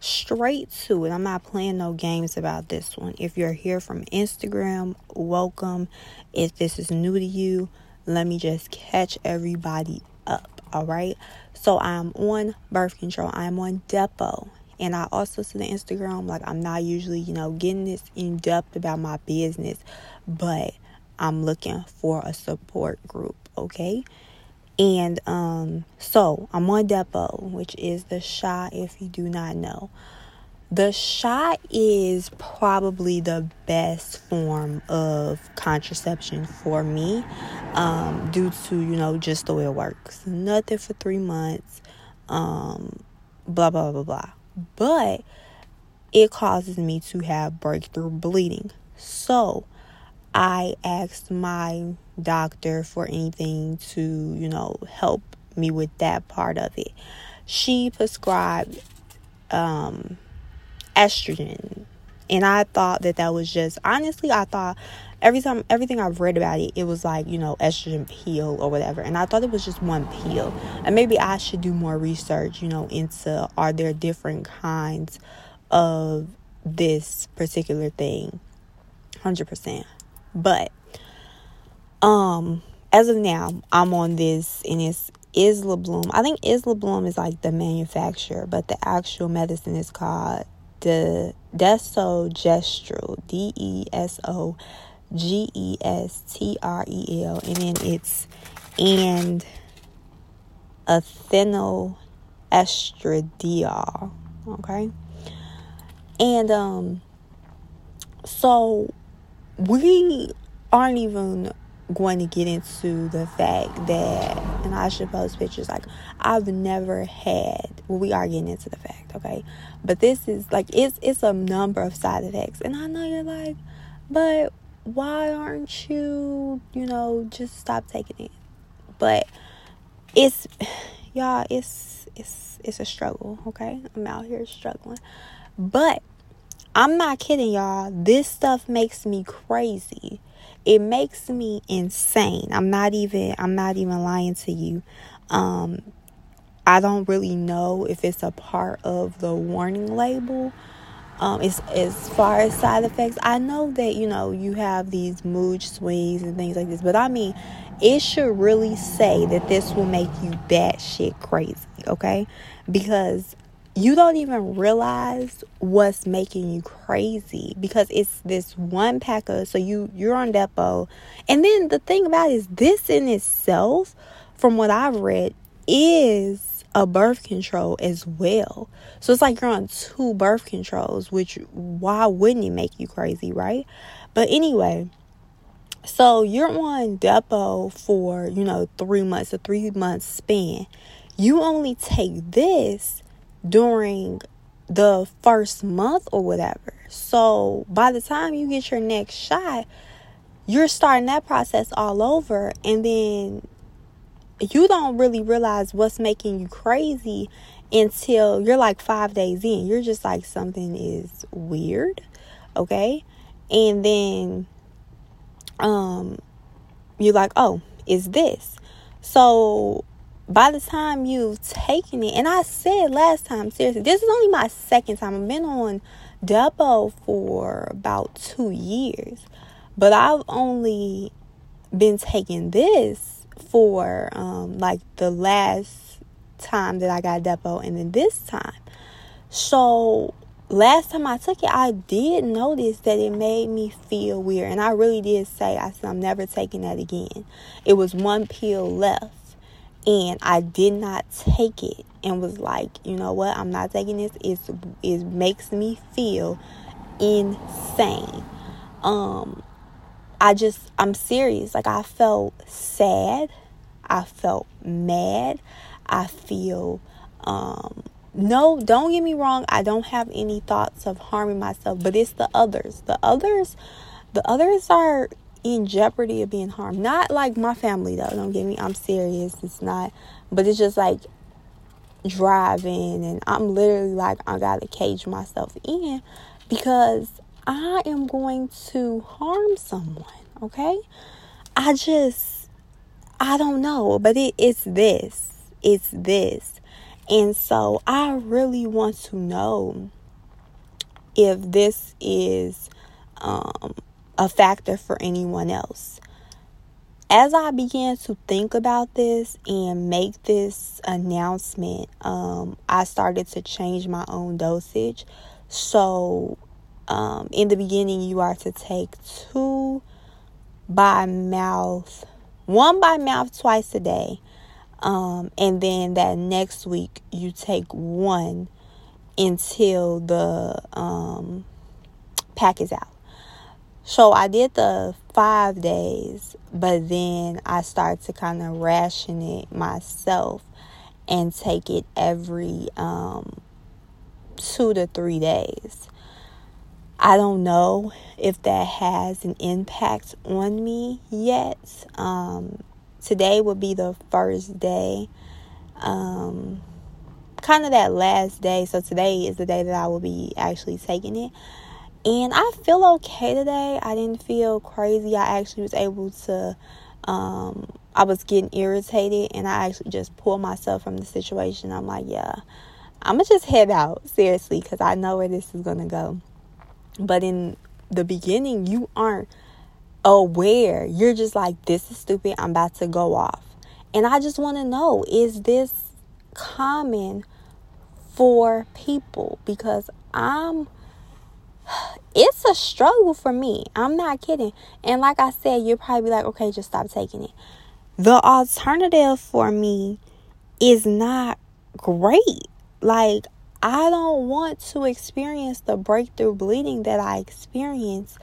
straight to it. I'm not playing no games about this one. If you're here from Instagram, welcome. If this is new to you, let me just catch everybody up. All right. So I'm on birth control. I'm on Depo. And I also see the Instagram, like I'm not usually, getting this in depth about my business, but I'm looking for a support group. Okay. And so I'm on Depo, which is the shot, if you do not know. The shot is probably the best form of contraception for me, due to, just the way it works. Nothing for 3 months, blah, blah, blah, blah. But it causes me to have breakthrough bleeding. So I asked my doctor for anything to, help me with that part of it. She prescribed estrogen. And I thought that was just, honestly, I thought everything I've read about it, it was like, estrogen pill or whatever. And I thought it was just one pill. And maybe I should do more research, into are there different kinds of this particular thing. 100%. But as of now, I'm on this, and it's Isla Bloom. I think Isla Bloom is like the manufacturer, but the actual medicine is called the Desogestrel, Desogestrel, and then it's ethinyl estradiol. Okay, and so we aren't even going to get into the fact that, and I should post pictures, like I've never had, we are getting into the fact, okay, but this is like, it's a number of side effects, and I know you're like, but why aren't you, just stop taking it? But it's, y'all, it's a struggle, okay? I'm out here struggling, but I'm not kidding, y'all. This stuff makes me crazy. It makes me insane. I'm not even lying to you. I don't really know if it's a part of the warning label. As far as side effects, I know that, you have these mood swings and things like this, but I mean, it should really say that this will make you batshit crazy, okay? Because you don't even realize what's making you crazy, because it's this one pack of, so you're on Depo. And then the thing about it is, this in itself, from what I've read, is a birth control as well. So it's like you're on 2 birth controls, which why wouldn't it make you crazy, right? But anyway, so you're on Depo for, 3 months, a 3-month span. You only take this during the first month or whatever. So by the time you get your next shot, you're starting that process all over, and then you don't really realize what's making you crazy until you're like 5 days in. You're just like, something is weird, okay? And then you're like, oh, it's this. So by the time you've taken it, and I said last time, seriously, this is only my second time. I've been on Depo for about 2 years, but I've only been taking this for like the last time that I got Depo, and then this time. So last time I took it, I did notice that it made me feel weird, and I really did say, I said, I'm never taking that again. It was 1 pill left. And I did not take it, and was like, you know what? I'm not taking this. It makes me feel insane. I'm serious. Like, I felt sad. I felt mad. I feel, no, don't get me wrong. I don't have any thoughts of harming myself, but it's the others. The others are in jeopardy of being harmed. Not like my family, though, don't get me, I'm serious, it's not, but it's just like driving, and I'm literally like, I gotta cage myself in, because I am going to harm someone, okay? I don't know, but it's this, And so I really want to know if this is a factor for anyone else. As I began to think about this and make this announcement, I started to change my own dosage. So in the beginning, you are to take 2 by mouth, 1 by mouth twice a day. And then that next week, you take 1 until the pack is out. So I did the 5 days, but then I started to kind of ration it myself and take it every 2 to 3 days. I don't know if that has an impact on me yet. Today will be the first day, kind of that last day. So today is the day that I will be actually taking it. And I feel okay today. I didn't feel crazy. I actually was able to, I was getting irritated, and I actually just pulled myself from the situation. I'm like, yeah, I'm going to just head out, seriously, because I know where this is going to go. But in the beginning, you aren't aware. You're just like, this is stupid. I'm about to go off. And I just want to know, is this common for people? Because it's a struggle for me. I'm not kidding. And like I said, you'll probably be like, okay, just stop taking it. The alternative for me is not great. Like, I don't want to experience the breakthrough bleeding that I experienced.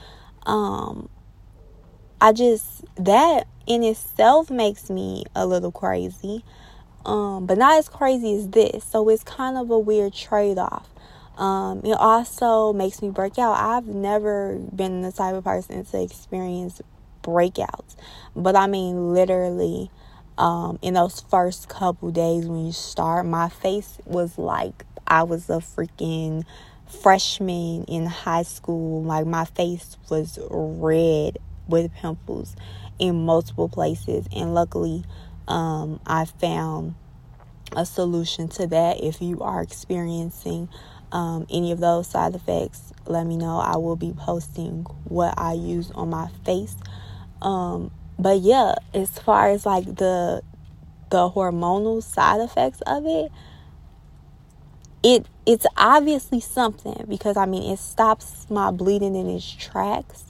That in itself makes me a little crazy. But not as crazy as this. So it's kind of a weird trade-off. It also makes me break out. I've never been the type of person to experience breakouts. But I mean, literally, in those first couple days when you start, my face was like I was a freaking freshman in high school. Like, my face was red with pimples in multiple places. And luckily, I found a solution to that. If you are experiencing any of those side effects, let me know. I will be posting what I use on my face. But yeah, as far as like the hormonal side effects of it's obviously something, because I mean, it stops my bleeding in its tracks.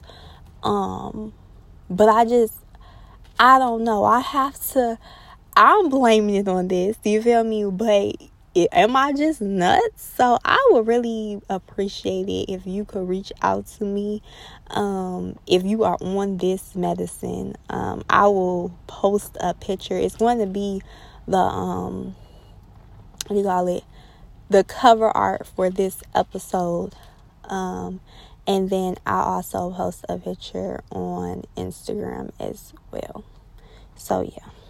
But I don't know. I'm blaming it on this. Do you feel me? But am I just nuts? So I would really appreciate it if you could reach out to me. If you are on this medicine, I will post a picture. It's going to be the the cover art for this episode. And then I'll also post a picture on Instagram as well. So yeah.